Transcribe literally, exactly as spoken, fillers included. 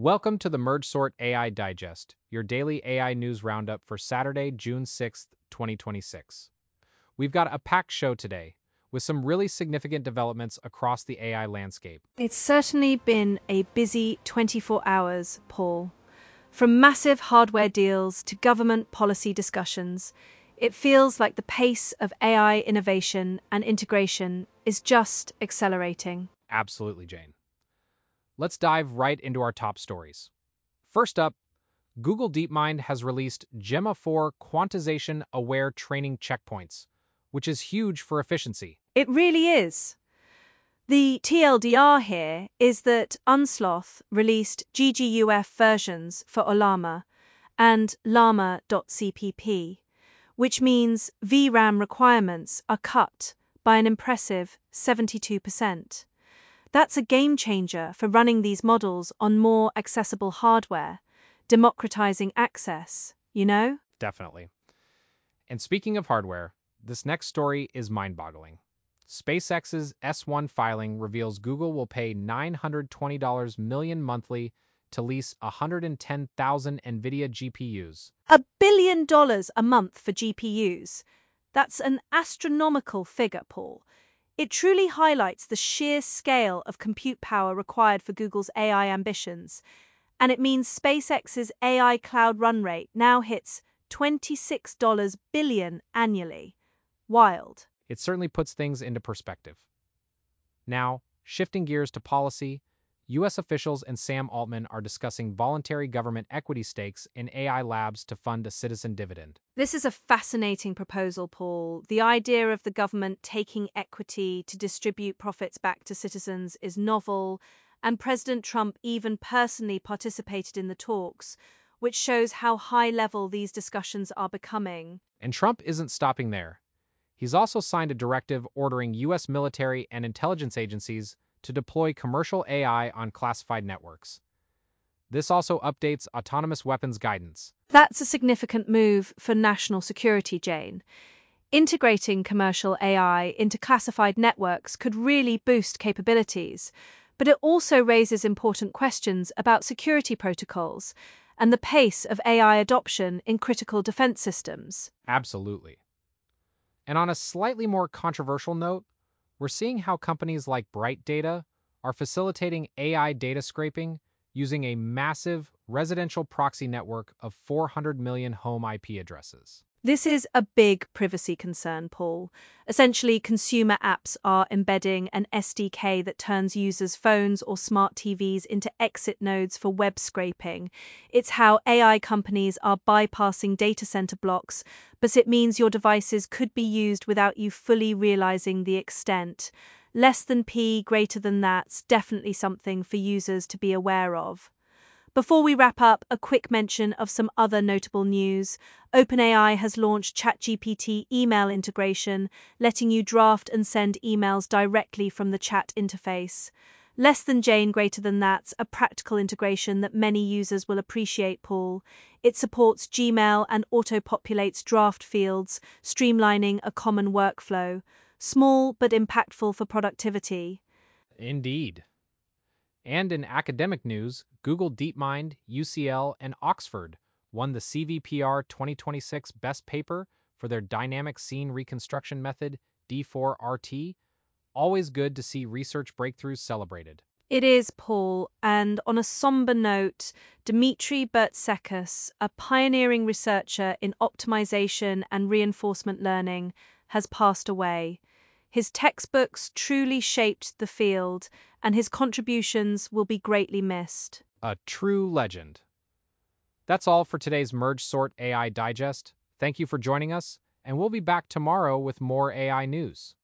Welcome to the MergeSort A I Digest, your daily A I news roundup for Saturday, June sixth, twenty twenty-six. We've got a packed show today, with some really significant developments across the A I landscape. It's certainly been a busy twenty-four hours, Paul. From massive hardware deals to government policy discussions, it feels like the pace of A I innovation and integration is just accelerating. Absolutely, Jane. Let's dive right into our top stories. First up, Google DeepMind has released Gemma four quantization-aware training checkpoints, which is huge for efficiency. It really is. The T L D R here is that Unsloth released G G U F versions for Ollama and llama.cpp, which means V RAM requirements are cut by an impressive seventy-two percent. That's a game changer for running these models on more accessible hardware, democratizing access, you know? Definitely. And speaking of hardware, this next story is mind-boggling. SpaceX's S one filing reveals Google will pay nine hundred twenty million dollars monthly to lease one hundred ten thousand NVIDIA G P Us. A billion dollars a month for G P Us. That's an astronomical figure, Paul. It truly highlights the sheer scale of compute power required for Google's A I ambitions, and it means SpaceX's A I cloud run rate now hits twenty-six billion dollars annually. Wild. It certainly puts things into perspective. Now, shifting gears to policy, U S officials and Sam Altman are discussing voluntary government equity stakes in A I labs to fund a citizen dividend. This is a fascinating proposal, Paul. The idea of the government taking equity to distribute profits back to citizens is novel, and President Trump even personally participated in the talks, which shows how high-level these discussions are becoming. And Trump isn't stopping there. He's also signed a directive ordering U S military and intelligence agencies to deploy commercial A I on classified networks. This also updates autonomous weapons guidance. That's a significant move for national security, Jane. Integrating commercial A I into classified networks could really boost capabilities, but it also raises important questions about security protocols and the pace of A I adoption in critical defense systems. Absolutely. And on a slightly more controversial note, we're seeing how companies like Bright Data are facilitating A I data scraping using a massive residential proxy network of four hundred million home I P addresses. This is a big privacy concern, Paul. Essentially, consumer apps are embedding an S D K that turns users' phones or smart T Vs into exit nodes for web scraping. It's how A I companies are bypassing data center blocks, but it means your devices could be used without you fully realizing the extent. Less than P, greater than that's definitely something for users to be aware of. Before we wrap up, a quick mention of some other notable news. OpenAI has launched ChatGPT email integration, letting you draft and send emails directly from the chat interface. Less than Jane, greater than that's a practical integration that many users will appreciate, Paul. It supports Gmail and auto-populates draft fields, streamlining a common workflow. Small but impactful for productivity. Indeed. And in academic news, Google DeepMind, U C L, and Oxford won the C V P R twenty twenty-six Best Paper for their Dynamic Scene Reconstruction Method, D four R T. Always good to see research breakthroughs celebrated. It is, Paul, and on a somber note, Dmitry Bertsekas, a pioneering researcher in optimization and reinforcement learning, has passed away. His textbooks truly shaped the field, and his contributions will be greatly missed. A true legend. That's all for today's MergeSort A I Digest. Thank you for joining us, and we'll be back tomorrow with more A I news.